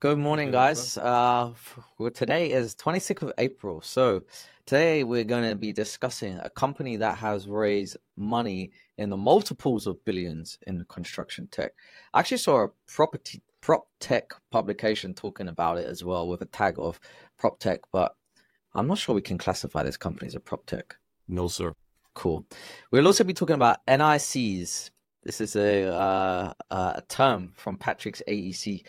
Good morning, guys. Today is 26th of April. So today we're going to be discussing a company that has raised money in the multiples of billions in construction tech. I actually saw a prop tech publication talking about it as well with a tag of prop tech, but I'm not sure we can classify this company as a prop tech. No, sir. Cool. We'll also be talking about NICs. This is a term from Patrick's AEC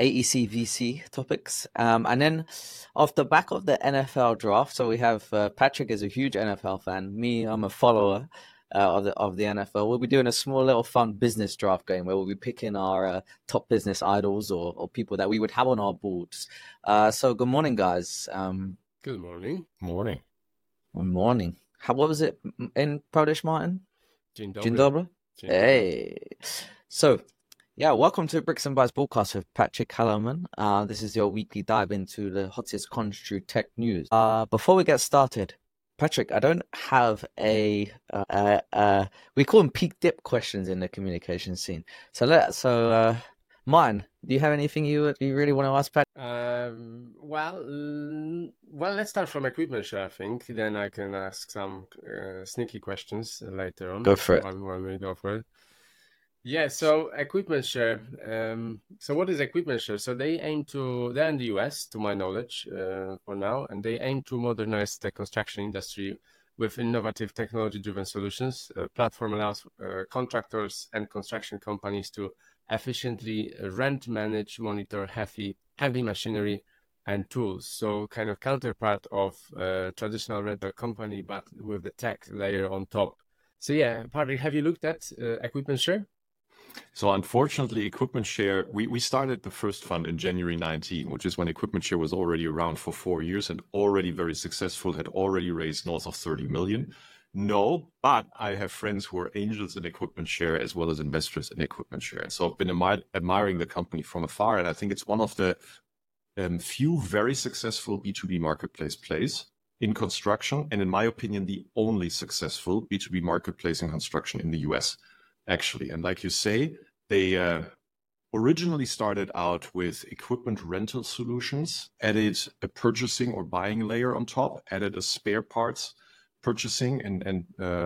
VC topics. And then off the back of the NFL draft, so we have Patrick is a huge NFL fan. Me, I'm a follower of the NFL. We'll be doing a small little fun business draft game where we'll be picking our top business idols or people that we would have on our boards. So good morning, guys. Good morning. Good morning. What was it in Polish, Martin? Dzień Dzień dobry. Hey. So, yeah, welcome to Bricks and Bytes broadcast with Patrick Hallerman. This is your weekly dive into the hottest constru tech news. Before we get started, Patrick, I don't have we call them peak dip questions in the communication scene. So Martin, do you have anything you really want to ask Patrick? Well, let's start from equipment share, I think. Then I can ask some sneaky questions later on. Go for it. When we go for it. Yeah, so equipment share. So what is equipment share? So they're in the US, to my knowledge, for now, and they aim to modernize the construction industry with innovative technology-driven solutions. Platform allows contractors and construction companies to efficiently rent, manage, monitor heavy machinery and tools. So kind of counterpart of traditional rental company, but with the tech layer on top. So yeah, Patrick, have you looked at equipment share? So unfortunately, Equipment Share, we started the first fund in January 19, which is when Equipment Share was already around for 4 years and already very successful, had already raised north of 30 million. No, but I have friends who are angels in Equipment Share as well as investors in Equipment Share. So I've been admiring the company from afar, and I think it's one of the few very successful B2B marketplace plays in construction, and in my opinion, the only successful B2B marketplace in construction in the US. Actually, and like you say, they originally started out with equipment rental solutions, added a purchasing or buying layer on top, added a spare parts purchasing and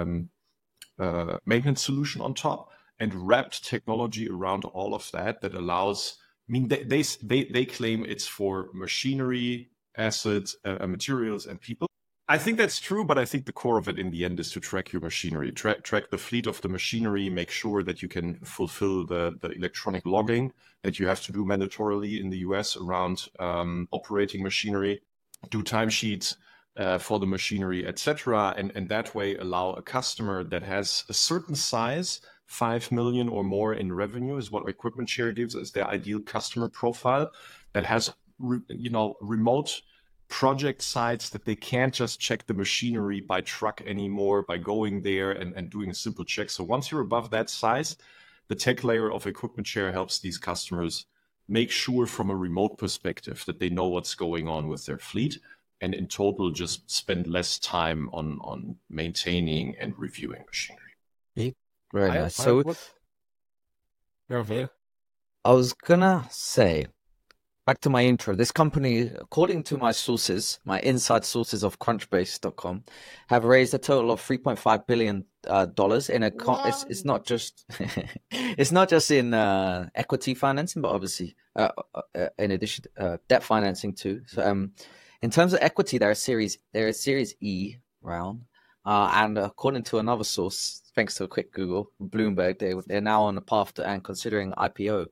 maintenance solution on top, and wrapped technology around all of that allows. I mean, they claim it's for machinery, assets, materials, and people. I think that's true, but I think the core of it in the end is to track your machinery, track the fleet of the machinery, make sure that you can fulfill the electronic logging that you have to do mandatorily in the US around operating machinery, do timesheets for the machinery, etc. And that way allow a customer that has a certain size, 5 million or more in revenue is what Equipment Share gives as their ideal customer profile, that has remote project sites that they can't just check the machinery by truck anymore, by going there and doing a simple check. So once you're above that size, the tech layer of Equipment Share helps these customers make sure from a remote perspective that they know what's going on with their fleet, and in total just spend less time on maintaining and reviewing machinery. Very nice. So I was gonna say, back to my intro, this company, according to my sources, my inside sources of Crunchbase.com, have raised a total of $3.5 billion in a. It's not just it's not just in equity financing, but obviously in addition debt financing too. So in terms of equity, they're a Series E round, and according to another source, thanks to a quick Google, Bloomberg, they're now on the path to and considering IPO.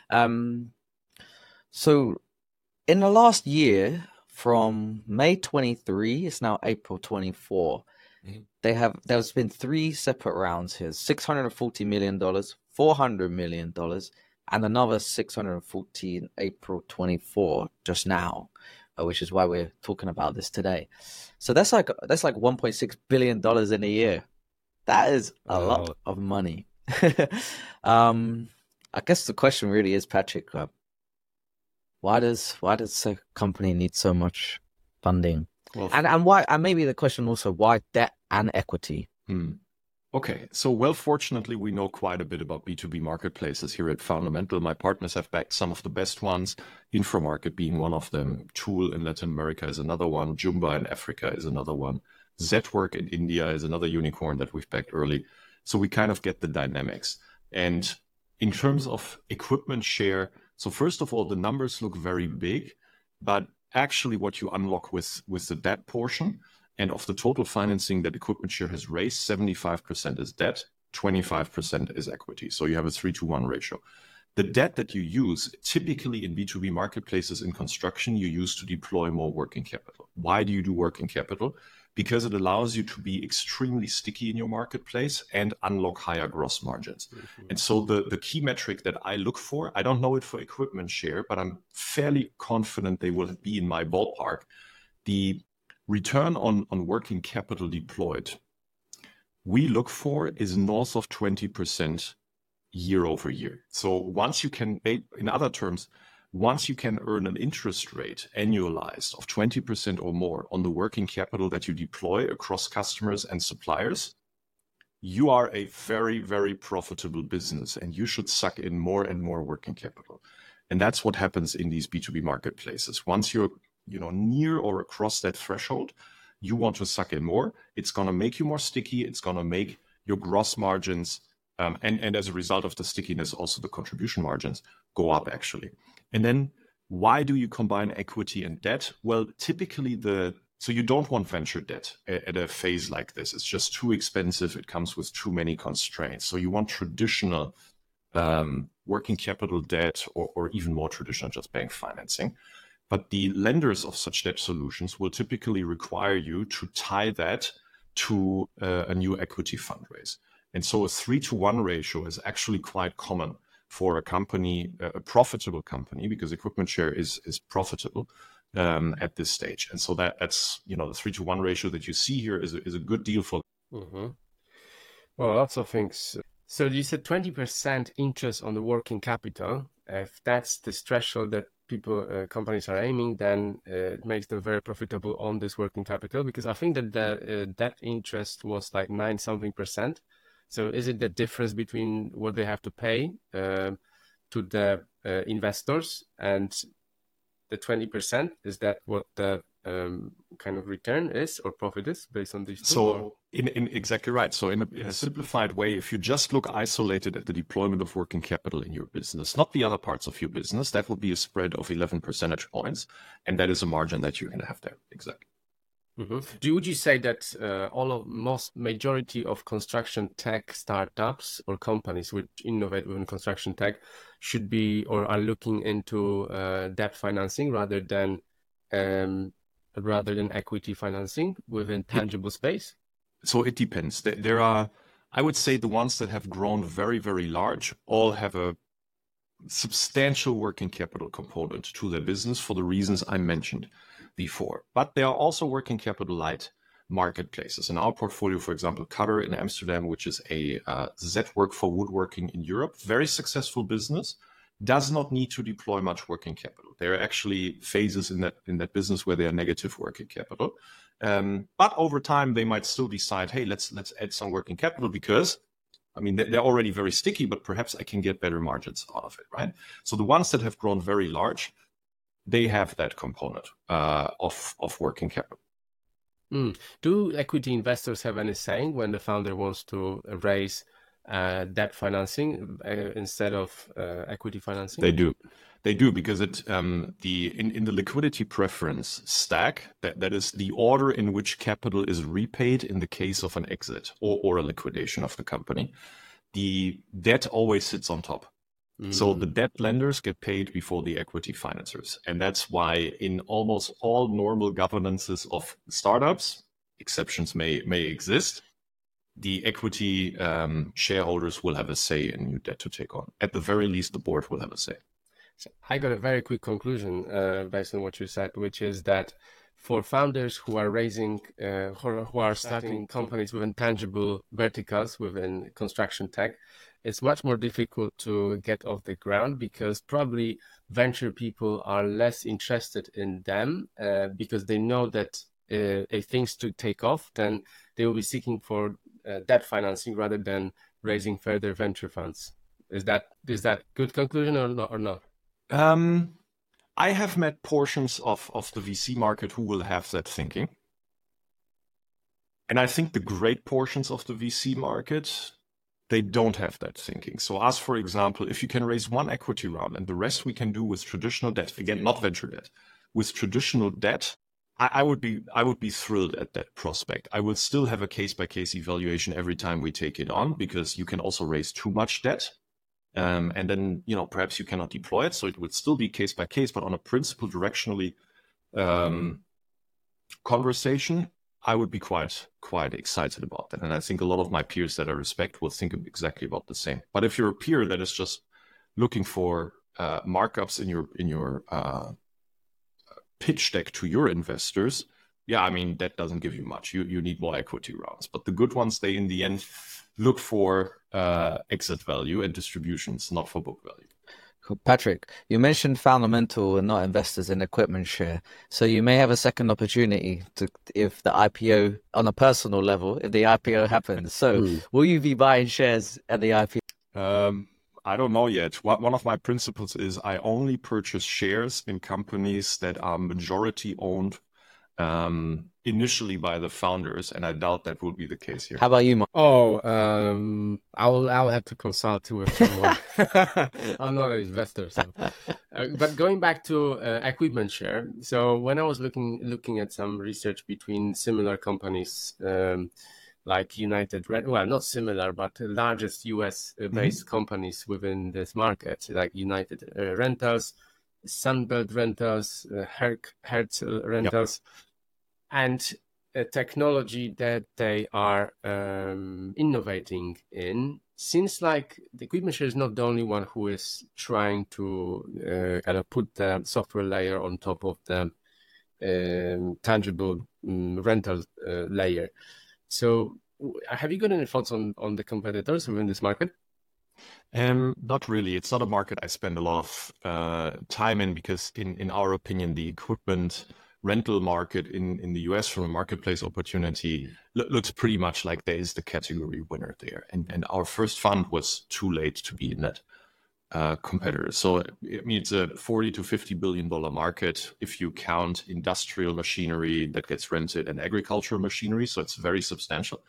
So in the last year, from May 23, it's now April 24, there's been 3 separate rounds here, $640 million, $400 million, and another 640 in April 24 just now, which is why we're talking about this today. So that's like $1.6 billion in a year. That is a lot of money. I guess the question really is, Patrick, why does a company need so much funding? Well, and why? And maybe the question also, why debt and equity? Okay, so well, fortunately, we know quite a bit about B2B marketplaces here at Fundamental. My partners have backed some of the best ones, Inframarket being one of them, Tool in Latin America is another one, Jumba in Africa is another one, Zetwork in India is another unicorn that we've backed early. So we kind of get the dynamics. And in terms of equipment share, so first of all, the numbers look very big, but actually what you unlock with the debt portion, and of the total financing that Equipment Share has raised, 75% is debt, 25% is equity. So you have a 3-to-1 ratio. The debt that you use, typically in B2B marketplaces in construction, you use to deploy more working capital. Why do you do working capital? Because it allows you to be extremely sticky in your marketplace and unlock higher gross margins. Mm-hmm. And so the key metric that I look for, I don't know it for Equipment Share, but I'm fairly confident they will be in my ballpark. The return on working capital deployed we look for is north of 20% year over year. So once you can, in other terms, once you can earn an interest rate annualized of 20% or more on the working capital that you deploy across customers and suppliers, you are a very, very profitable business and you should suck in more and more working capital. And that's what happens in these B2B marketplaces. Once you're near or across that threshold, you want to suck in more. It's going to make you more sticky. It's going to make your gross margins, and as a result of the stickiness, also the contribution margins go up actually. And then why do you combine equity and debt? Well, typically so you don't want venture debt at a phase like this. It's just too expensive. It comes with too many constraints. So you want traditional working capital debt or even more traditional just bank financing. But the lenders of such debt solutions will typically require you to tie that to a new equity fundraise. And so a 3-to-1 ratio is actually quite common for a company, a profitable company, because Equipment Share is profitable at this stage. And so that's the 3-to-1 ratio that you see here is a good deal for. Mm-hmm. Well, lots of things. So you said 20% interest on the working capital. If that's the threshold that companies are aiming, then it makes them very profitable on this working capital, because I think that the debt interest was like 9-something%. So is it the difference between what they have to pay to the investors and the 20%? Is that what the kind of return is or profit is based on these two? So exactly right. So in a simplified way, if you just look isolated at the deployment of working capital in your business, not the other parts of your business, that will be a spread of 11 percentage points. And that is a margin that you're going to have there. Exactly. Mm-hmm. Would you say that majority of construction tech startups or companies which innovate within construction tech should be or are looking into debt financing rather than equity financing within tangible space? So it depends. There are, I would say, the ones that have grown very, very large all have a substantial working capital component to their business for the reasons I mentioned before. But there are also working capital light marketplaces. In our portfolio, for example, Cutter in Amsterdam, which is a Zetwork for woodworking in Europe, very successful business, does not need to deploy much working capital. There are actually phases in that business where they are negative working capital. But over time, they might still decide, hey, let's add some working capital because, they're already very sticky, but perhaps I can get better margins out of it, right? So the ones that have grown very large, they have that component of working capital. Do equity investors have any saying when the founder wants to raise debt financing instead of equity financing? They do because it in the liquidity preference stack, that is the order in which capital is repaid in the case of an exit or a liquidation of the company. The debt always sits on top. Mm-hmm. So the debt lenders get paid before the equity financiers. And that's why in almost all normal governances of startups, exceptions may exist, the equity shareholders will have a say in new debt to take on. At the very least, the board will have a say. So I got a very quick conclusion based on what you said, which is that for founders who are who are starting companies within tangible verticals within construction tech, it's much more difficult to get off the ground because probably venture people are less interested in them because they know that if things to take off, then they will be seeking for debt financing rather than raising further venture funds. Is that good conclusion or not? I have met portions of the VC market who will have that thinking. And I think the great portions of the VC market, they don't have that thinking. So us, for example, if you can raise one equity round and the rest we can do with traditional debt, again, not venture debt, with traditional debt, I would be thrilled at that prospect. I will still have a case-by-case evaluation every time we take it on, because you can also raise too much debt. And then, perhaps you cannot deploy it. So it would still be case by case, but on a principle directionally conversation, I would be quite excited about that. And I think a lot of my peers that I respect will think exactly about the same. But if you're a peer that is just looking for markups in your pitch deck to your investors, that doesn't give you much. You need more equity rounds. But the good ones, they in the end look for exit value and distributions, not for book value. Patrick, you mentioned fundamental and not investors in EquipmentShare. So you may have a second opportunity if the IPO, on a personal level, if the IPO happens. So will you be buying shares at the IPO? I don't know yet. One of my principles is I only purchase shares in companies that are majority owned initially by the founders, and I doubt that will be the case here. How about you, Mark? I'll have to consult with someone. I'm not an investor, so. But going back to EquipmentShare, so when I was looking at some research between similar companies, like United Rentals, well, not similar, but the largest US-based companies within this market, like United Rentals, Sunbelt Rentals, Hertz Rentals, and a technology that they are innovating in. Seems like the EquipmentShare is not the only one who is trying to kind of put the software layer on top of the tangible rental layer. So have you got any thoughts on the competitors within this market? Not really. It's not a market I spend a lot of time in, because in our opinion, the equipment rental market in the US from a marketplace opportunity looks pretty much like there is the category winner there. And our first fund was too late to be in that competitor. So it's a $40 to $50 billion market if you count industrial machinery that gets rented and agricultural machinery. So it's very substantial.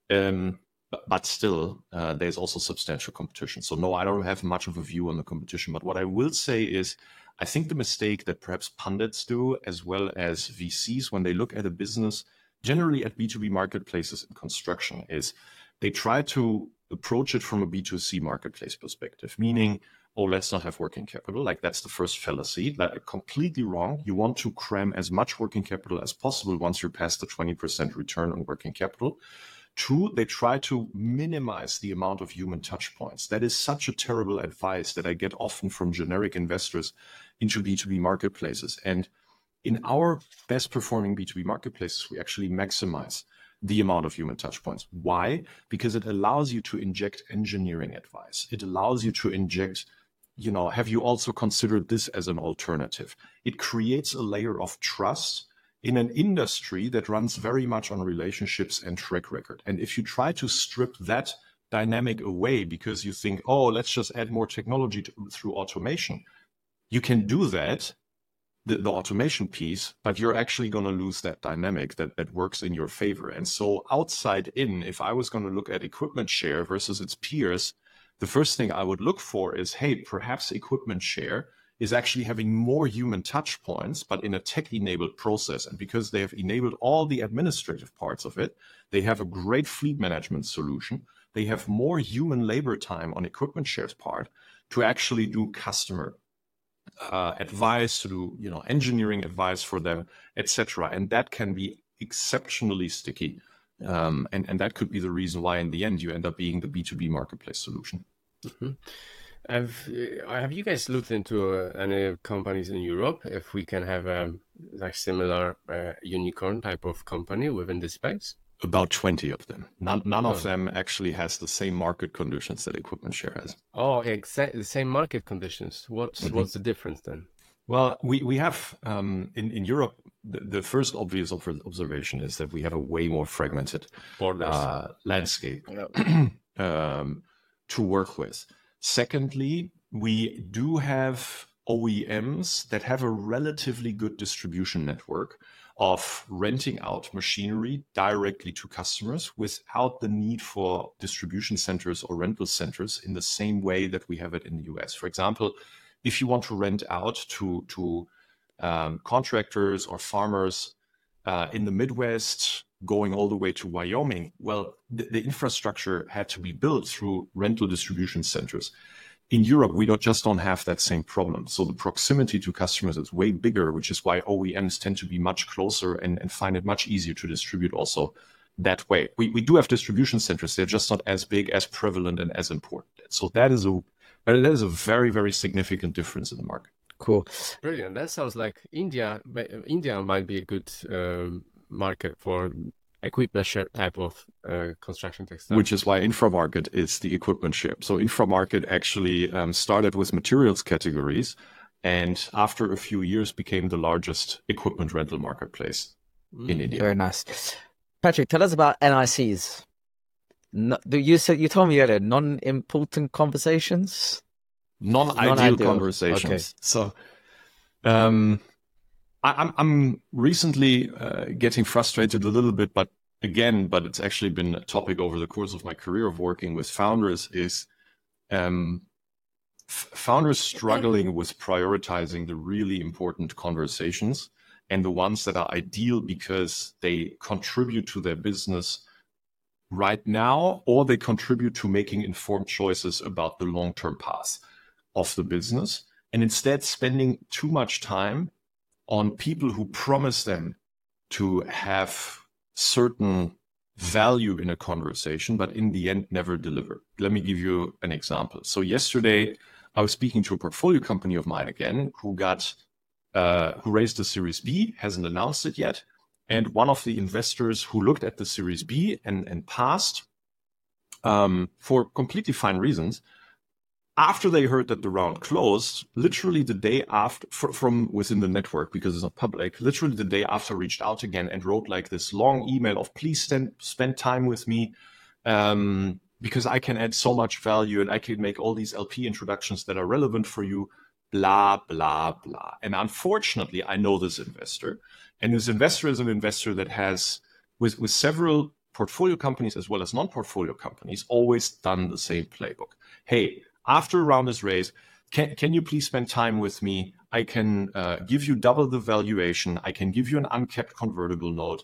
But still, there's also substantial competition. So no, I don't have much of a view on the competition. But what I will say is, I think the mistake that perhaps pundits do, as well as VCs, when they look at a business, generally at B2B marketplaces in construction, is they try to approach it from a B2C marketplace perspective, meaning, let's not have working capital. Like, that's the first fallacy. That completely wrong. You want to cram as much working capital as possible once you're past the 20% return on working capital. Two, they try to minimize the amount of human touch points. That is such a terrible advice that I get often from generic investors into B2B marketplaces. And in our best performing B2B marketplaces, we actually maximize the amount of human touch points. Why? Because it allows you to inject engineering advice. It allows you to inject, have you also considered this as an alternative? It creates a layer of trust in an industry that runs very much on relationships and track record. And if you try to strip that dynamic away because you think, let's just add more technology through automation, you can do that, the automation piece, but you're actually going to lose that dynamic that works in your favor. And so outside in, if I was going to look at EquipmentShare versus its peers, the first thing I would look for is, hey, perhaps EquipmentShare is actually having more human touch points, but in a tech-enabled process. And because they have enabled all the administrative parts of it, they have a great fleet management solution. They have more human labor time on EquipmentShare's part to actually do customer advice, to do engineering advice for them, etc. And that can be exceptionally sticky. And that could be the reason why in the end you end up being the B2B marketplace solution. Mm-hmm. Have you guys looked into any companies in Europe, if we can have a similar unicorn type of company within this space? About 20 of them. None of them actually has the same market conditions that EquipmentShare has. The same market conditions. What's the difference then? Well, we have in Europe, the first obvious observation is that we have a way more fragmented landscape to work with. Secondly, we do have OEMs that have a relatively good distribution network of renting out machinery directly to customers without the need for distribution centers or rental centers in the same way that we have it in the US. For example, if you want to rent out to contractors or farmers in the Midwest, going all the way to Wyoming, well, the infrastructure had to be built through rental distribution centers. In Europe, we don't have that same problem. So the proximity to customers is way bigger, which is why OEMs tend to be much closer and find it much easier to distribute also that way. We do have distribution centers. They're just not as big, as prevalent, and as important. So that is a very, very significant difference in the market. Cool. Brilliant. That sounds like India might be a good market for EquipmentShare type of construction textile. Which is why InfraMarket is the EquipmentShare. So InfraMarket actually started with materials categories, and after a few years became the largest equipment rental marketplace in India. Very nice. Patrick, tell us about NICs. You told me you had non-important conversations? Non-ideal conversations. Okay. So I'm recently getting frustrated a little bit, but it's actually been a topic over the course of my career of working with founders, is founders struggling with prioritizing the really important conversations and the ones that are ideal because they contribute to their business right now, or they contribute to making informed choices about the long-term path of the business, and instead spending too much time on people who promise them to have certain value in a conversation, but in the end never deliver. Let me give you an example. So yesterday, I was speaking to a portfolio company of mine again, who raised a Series B, hasn't announced it yet. And one of the investors who looked at the Series B and passed for completely fine reasons, after they heard that the round closed, literally the day after, from within the network, because it's not public, literally the day after reached out again and wrote like this long email of, please spend time with me because I can add so much value and I can make all these LP introductions that are relevant for you, blah, blah, blah. And unfortunately, I know this investor. And this investor is an investor that has, with several portfolio companies as well as non-portfolio companies, always done the same playbook. Hey, after a round is raised, can you please spend time with me? I can give you double the valuation. I can give you an uncapped convertible note,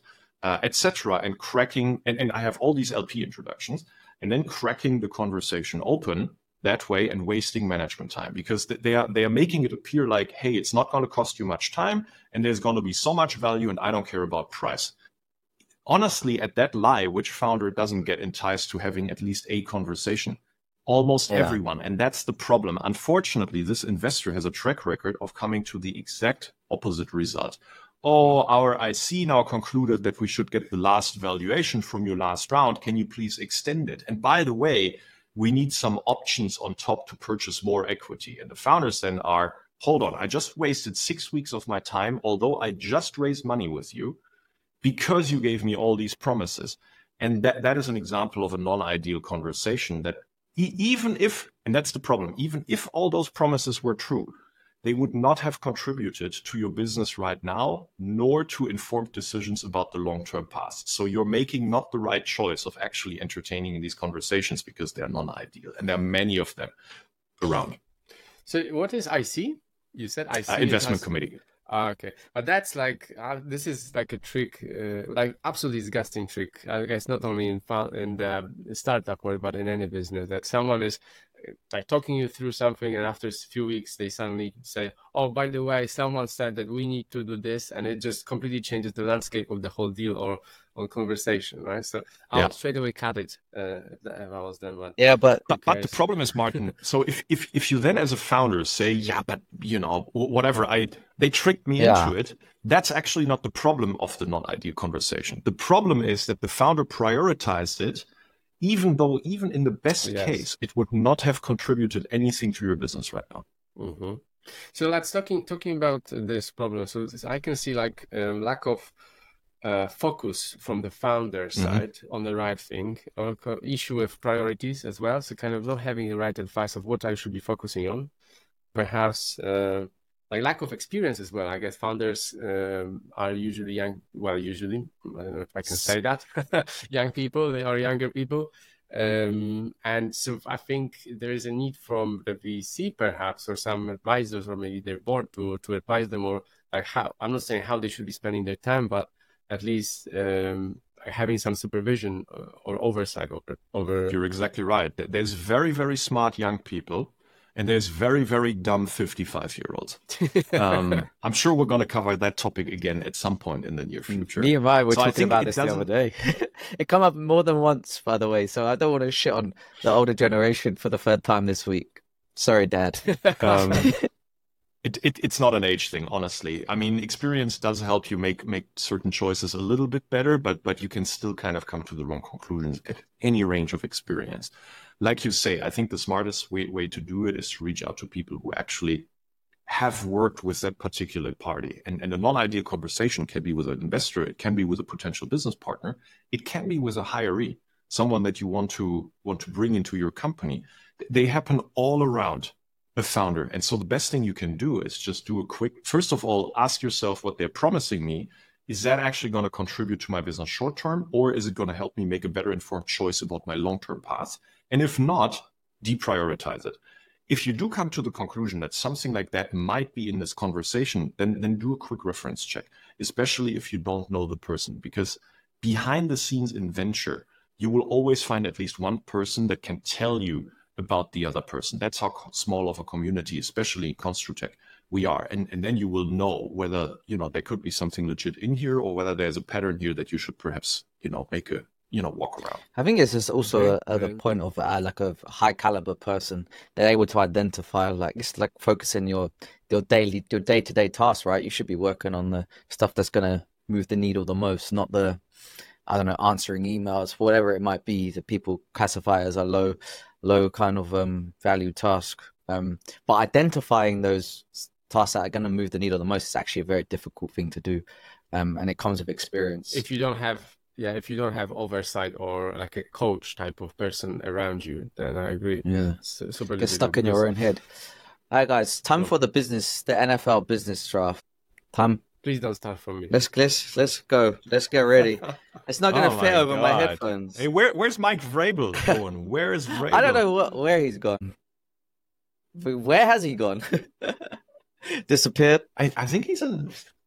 etc. And cracking, and I have all these LP introductions, and then cracking the conversation open that way and wasting management time, because they are making it appear like, hey, it's not going to cost you much time, and there's going to be so much value, and I don't care about price. Honestly, at that lie, which founder doesn't get enticed to having at least a conversation? Almost everyone. And that's the problem. Unfortunately, this investor has a track record of coming to the exact opposite result. Oh, our IC now concluded that we should get the last valuation from your last round. Can you please extend it? And by the way, we need some options on top to purchase more equity. And the founders then are, hold on, I just wasted 6 weeks of my time, although I just raised money with you, because you gave me all these promises. And that is an example of a non-ideal conversation that even if, and that's the problem, even if all those promises were true, they would not have contributed to your business right now, nor to informed decisions about the long-term path. So you're making not the right choice of actually entertaining these conversations because they're non-ideal. And there are many of them around. So what is IC? You said IC? Investment committee. Okay, but that's like this is like a trick, like absolutely disgusting trick. I guess not only in the startup world, but in any business, that someone is like talking you through something, and after a few weeks, they suddenly say, "Oh, by the way, someone said that we need to do this," and it just completely changes the landscape of the whole deal or conversation, right? So I'll straight away cut it if I was them. But but the problem is, Martin. So if you then as a founder say, yeah, but you know, whatever, they tricked me into it. That's actually not the problem of the non-ideal conversation. The problem is that the founder prioritized it, even in the best case, it would not have contributed anything to your business right now. Mm-hmm. So let's talking about this problem. So I can see like lack of focus from the founder side on the right thing, or issue with priorities as well. So kind of not having the right advice of what I should be focusing on. Perhaps like lack of experience as well. I guess founders are usually young. Well, usually, I don't know if I can say that. Young people, they are younger people. And so I think there is a need from the VC perhaps, or some advisors, or maybe their board to advise them, or like how, I'm not saying how they should be spending their time, but at least having some supervision or oversight over. You're exactly right. There's very, very smart young people, and there's very, very dumb 55-year-olds. I'm sure we're going to cover that topic again at some point in the near future. Me and Ryan were talking about this the other day. It come up more than once, by the way, so I don't want to shit on the older generation for the third time this week. Sorry, Dad. It's not an age thing, honestly. I mean, experience does help you make certain choices a little bit better, but you can still kind of come to the wrong conclusions at any range of experience. Like you say, I think the smartest way to do it is to reach out to people who actually have worked with that particular party. And a non-ideal conversation can be with an investor, it can be with a potential business partner, it can be with a hiree, someone that you want to bring into your company. They happen all around a founder. And so the best thing you can do is just do a quick, first of all, ask yourself what they're promising me. Is that actually going to contribute to my business short term, or is it going to help me make a better informed choice about my long-term path? And if not, deprioritize it. If you do come to the conclusion that something like that might be in this conversation, then do a quick reference check, especially if you don't know the person, because behind the scenes in venture, you will always find at least one person that can tell you about the other person. That's how small of a community, especially in Construtech, we are. And then you will know whether, there could be something legit in here, or whether there's a pattern here that you should perhaps, make a, walk around. I think it's just also the point of like a high caliber person. They're able to identify, like, it's like focusing your day-to-day tasks, right? You should be working on the stuff that's going to move the needle the most, not the, I don't know, answering emails, whatever it might be that people classify as a low kind of value task. But identifying those tasks that are going to move the needle the most is actually a very difficult thing to do. And it comes with experience. If you don't have oversight or like a coach type of person around you, then I agree. Yeah. Super get stuck in your own head. All right, guys, time for the NFL business draft. Time. Please don't start from me. Let's go. Let's get ready. It's not going to fit over my headphones. Hey, where's Mike Vrabel going? Where is Vrabel? I don't know where he's gone. Where has he gone? Disappeared? I think he's in...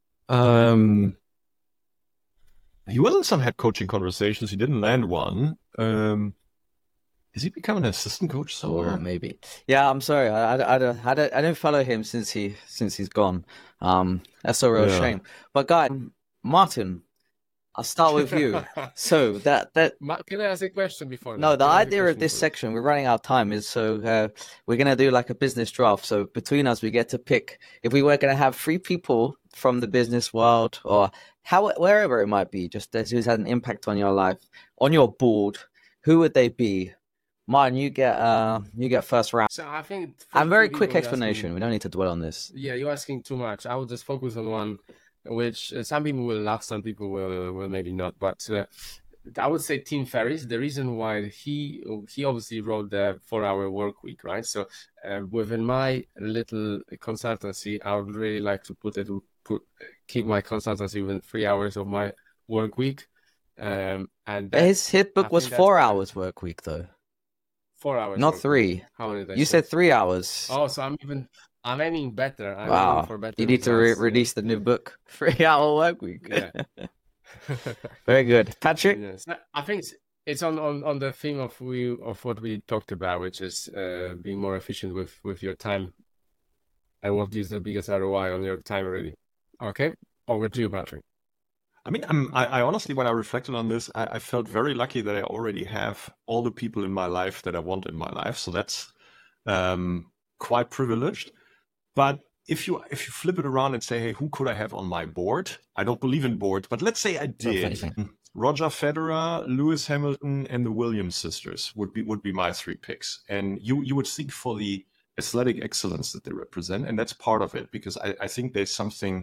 He was in some head coaching conversations. He didn't land one. Is he becoming an assistant coach somewhere? Or maybe. Yeah, I'm sorry. I don't follow him since he's gone. That's a real shame. But guys, Martin, I'll start with you. So that can I ask a question before? No, the idea of this section, we're running out of time, is so we're gonna do like a business draft. So between us, we get to pick if we were gonna have 3 people from the business world or wherever it might be, just who's had an impact on your life, on your board. Who would they be? Martin, you get first round. So I think a very quick explanation. We don't need to dwell on this. Yeah, you're asking too much. I will just focus on one, which some people will laugh, some people will maybe not. But I would say Tim Ferriss. The reason why he obviously wrote the 4-Hour Work Week, right? So within my little consultancy, I would really like to keep my consultancy within 3 hours of my work week. And his hit book was 4 hours work week though. 4 hours. Not 3. How many days? You said 3 hours. Oh, so I'm aiming better. Wow. For better you need to release the new book, 3-hour work week. Yeah. Very good. Patrick? Yes. I think it's on the theme of what we talked about, which is being more efficient with your time and what gives the biggest ROI on your time already. Okay. Over to you, Patrick. I mean, I honestly, when I reflected on this, I felt very lucky that I already have all the people in my life that I want in my life. So that's quite privileged. But if you flip it around and say, hey, who could I have on my board? I don't believe in boards, but let's say I did. Roger Federer, Lewis Hamilton, and the Williams sisters would be my 3 picks. And you would think for the athletic excellence that they represent, and that's part of it, because I think there's something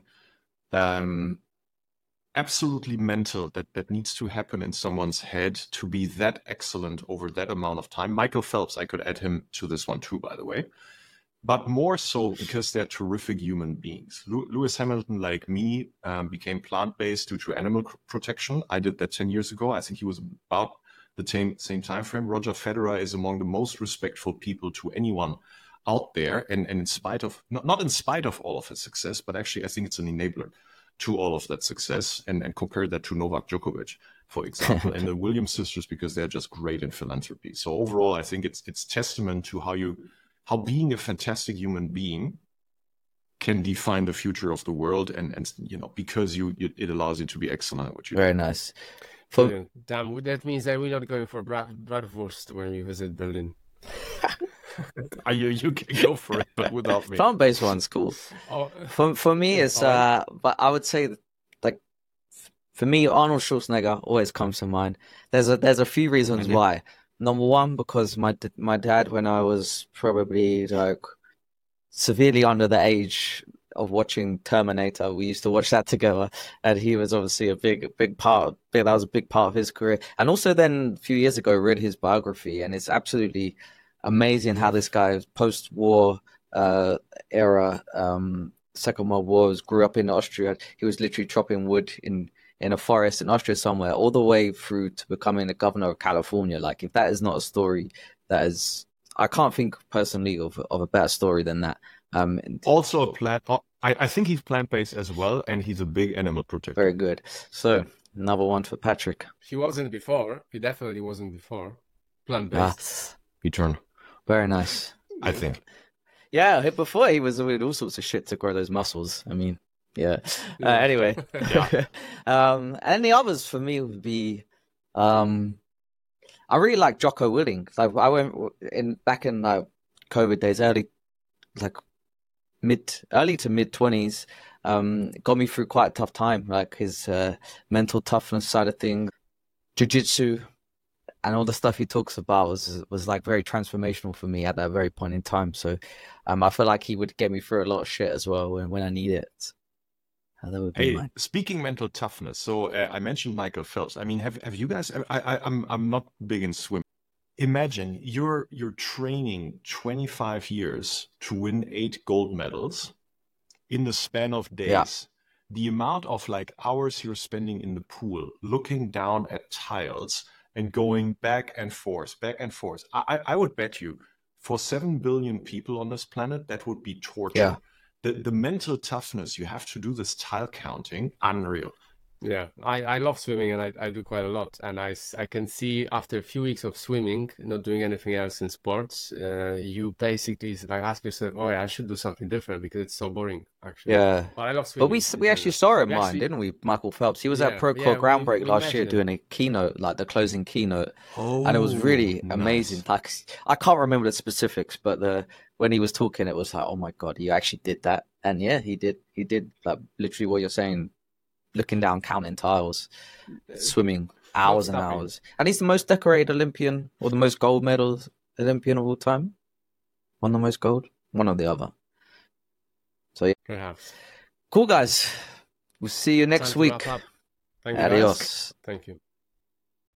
absolutely mental that needs to happen in someone's head to be that excellent over that amount of time. Michael Phelps, I could add him to this one too, by the way, but more so because they're terrific human beings. Lewis Hamilton, like me, became plant-based due to animal protection. I did that 10 years ago. I think he was about the same time frame. Roger Federer is among the most respectful people to anyone out there, and in spite of, not in spite of all of his success, but actually I think it's an enabler to all of that success, and compare that to Novak Djokovic, for example, and the Williams sisters, because they're just great in philanthropy. So overall, I think it's testament to how being a fantastic human being can define the future of the world, and because it allows you to be excellent at what you do. Very nice. Damn, that means that we're not going for Bratwurst when we visit Berlin. You can go for it, but without me. Plant-based one's cool. For me, it's but I would say, like, for me, Arnold Schwarzenegger always comes to mind. There's a few reasons why. Number one, because my dad, when I was probably like severely under the age of watching Terminator, we used to watch that together, and he was obviously a big part. That was a big part of his career. And also, then a few years ago, read his biography, and it's absolutely amazing how this guy, post-war era, Second World War, grew up in Austria. He was literally chopping wood in a forest in Austria somewhere, all the way through to becoming the governor of California. Like, if that is not a story, that is, I can't think personally of a better story than that. Also a plant. I think he's plant-based as well, and he's a big animal protector. Very good. So another one for Patrick. He wasn't before. He definitely wasn't before. Plant-based. Eternal. Very nice. I think. Yeah, before he was doing all sorts of shit to grow those muscles. I mean, yeah. Anyway. Yeah. And the others for me would be, I really like Jocko Willing. Like, I went back in like COVID days, early to mid 20s. Got me through quite a tough time. Like, his mental toughness side of things, jiu-jitsu, and all the stuff he talks about was like very transformational for me at that very point in time. So I feel like he would get me through a lot of shit as well when I need it. That would be mine. Speaking mental toughness, so I mentioned Michael Phelps. I mean, have you guys? I'm not big in swimming. Imagine you're training 25 years to win 8 gold medals in the span of days. Yeah. The amount of like hours you're spending in the pool, looking down at tiles and going back and forth. I would bet you, for 7 billion people on this planet, that would be torture. Yeah. The mental toughness, you have to do this tile counting, unreal. Yeah, I love swimming, and I do quite a lot. And I can see after a few weeks of swimming, not doing anything else in sports, you basically like ask yourself, oh yeah, I should do something different because it's so boring, actually. Yeah. But I love swimming. But we actually saw him mine, didn't we? Michael Phelps. He was at Procore Groundbreak last year doing a keynote, like the closing keynote. Oh, and it was really amazing. Like, I can't remember the specifics, but when he was talking, it was like, oh my God, he actually did that. And yeah, he did like literally what you're saying. Looking down, counting tiles, swimming hours and hours. And he's the most decorated Olympian, or the most gold medals Olympian of all time. One of the most gold, one or the other. So yeah. Perhaps. Cool, guys. We'll see you next week. Thank you, Adios. guys. Thank you.